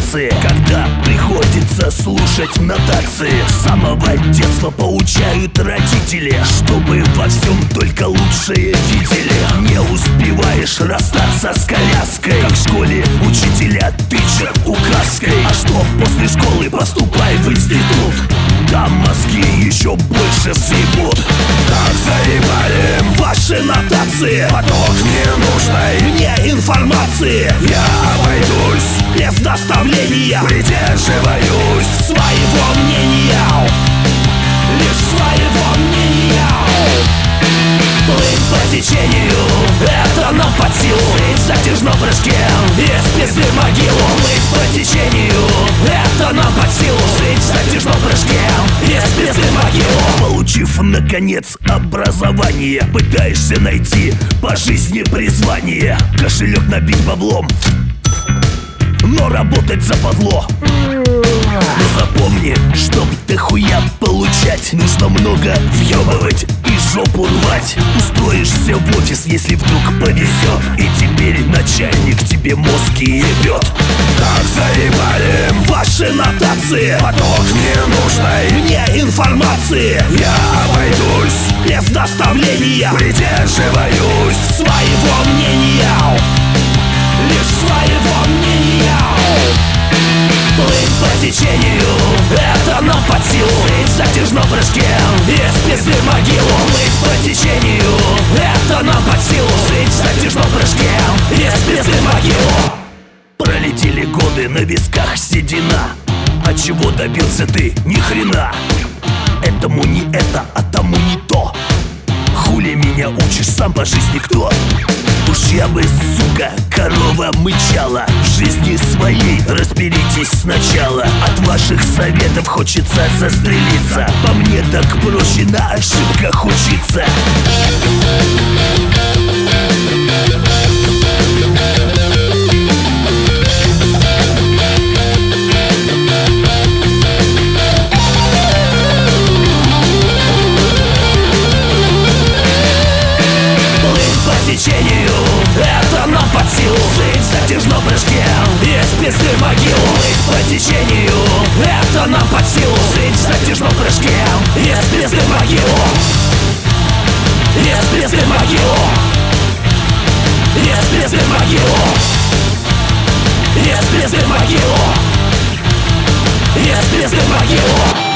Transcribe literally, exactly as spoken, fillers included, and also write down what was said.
нотации, когда приходится слушать нотации. С самого детства поучают родители, чтобы во всем только лучшее видели. Не успеваешь расстаться с коляской, как в школе учителя тычат указкой. А что после школы? Поступай в институт, там мозги еще больше съебут. Так заебали ваши нотации, поток ненужной мне информации. Я обойдусь без наставления, придерживаюсь своего мнения, лишь своего мнения. Плыть по течению, это нам под силу. Жить в затяжном прыжке, из пизды в могилу. Плыть по течению, это нам под силу. Жить в затяжном прыжке, из пизды в могилу. Получив, наконец, образование, пытаешься найти по жизни призвание. Кошелек набить баблом, но работать западло. Но запомни, чтоб ты хуя получать, нужно много въебывать и жопу рвать. Устроишься в офис, если вдруг повезет, и теперь начальник тебе мозги ебет. Так заебали ваши нотации, поток ненужной мне информации. Я обойдусь без наставления, придерживаюсь своего мнения, лишь своего мнения. Плыть по течению, это нам под силу. Жить в затяжном прыжке, из пизды в могилу. Плыть по течению, это нам под силу. Жить в затяжном прыжке, из пизды в могилу. Пролетели годы, на висках седина. А чего добился ты? Ни хрена. Этому не это, а тому не то. Хули меня учишь, сам по жизни кто? Уж я бы, сука, корова мычала. В жизни своей разберитесь сначала. От ваших советов хочется застрелиться. По мне так проще на ошибках учиться. Это нам под силу. Жить в затяжном прыжке, из пизды в могилу. Плыть по течению, это нам под силу. Жить в затяжном прыжке, из пизды в могилу. Из пизды в могилу. Из пизды в могилу. Из пизды в могилу. Из пизды в могилу.